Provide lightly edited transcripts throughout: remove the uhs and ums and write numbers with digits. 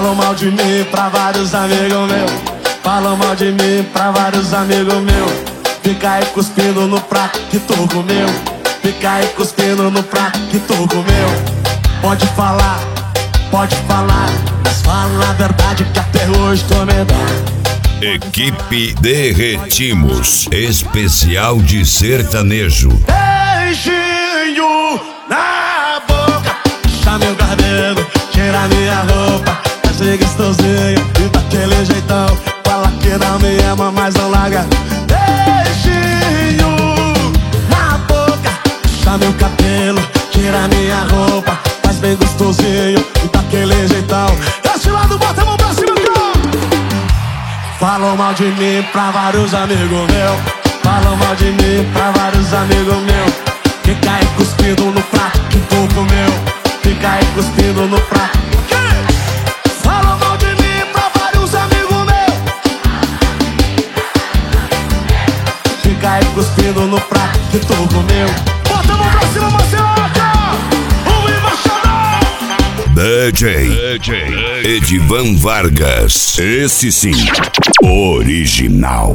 Falam mal de mim pra vários amigos meus. Falam mal de mim pra vários amigos meus. Fica aí cuspindo no prato que tu comeu. Fica aí cuspindo no prato que tu comeu. Pode falar, mas fala a verdade que até hoje tô medado. Equipe Derretimos, especial de sertanejo. Beijinho na boca, puxa meu cabelo, tira minha roupa, faz gostosinho e daquele jeitão. Fala que não me ama, mas não larga. Beijinho na boca, puxa meu cabelo, tira minha roupa, faz bem gostosinho e daquele jeitão. Esse lado, bota a mão pra cima, falam mal de mim pra vários amigos meus. Falam mal de mim pra vários amigos meus. Fica aí cuspindo no prato que tu comeu. Fica aí cuspindo no prato. Falam mal de mim pra vários amigos meus. Fica aí cuspindo no prato que tu comeu. Bota a mão pra cima, Marcelaca! O embaixador! DJ Edivan Vargas. Esse sim, original.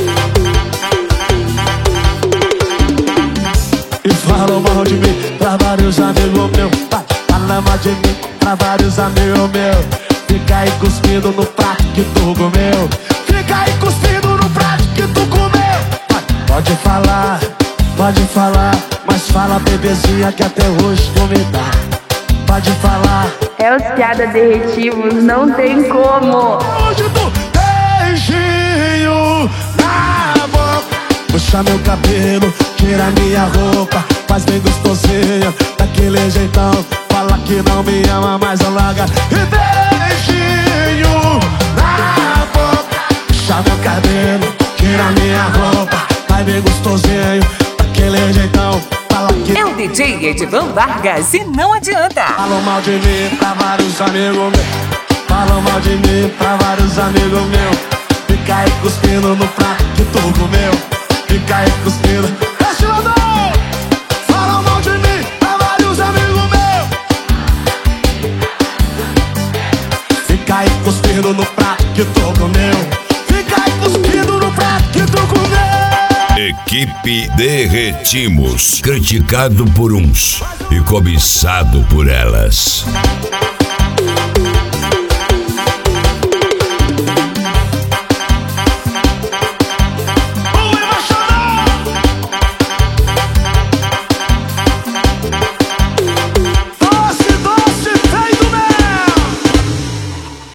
E falam mal de mim pra vários amigos meus. Falam mal de mim pra vários amigos meus. Fica aí cuspindo no prato que tu comeu. Fica aí cuspindo no prato que tu comeu. Pode falar, mas fala, bebezinha, que até hoje tu me dá. Pode falar. É os piada derretivos, não tem como. Hoje tu beijinho na boca, puxa meu cabelo, tira minha roupa, faz bem gostosinho, daquele jeitão. Fala que não me ama, mas não larga. E beijinho na boca, puxa meu cabelo, tira minha roupa, faz bem gostosinho, daquele jeitão. É o DJ Edivan Vargas e não adianta. Falam mal de mim pra vários amigos meus. Falam mal de mim pra vários amigos meus. Fica aí cuspindo no prato que tu comeu. Fica aí cuspindo. Esse lado! Falam mal de mim pra vários amigos meus. Fica aí cuspindo no prato que tu comeu. Fica aí cuspindo no prato que tu comeu. Equipe Derretimos, criticado por uns e cobiçado por elas.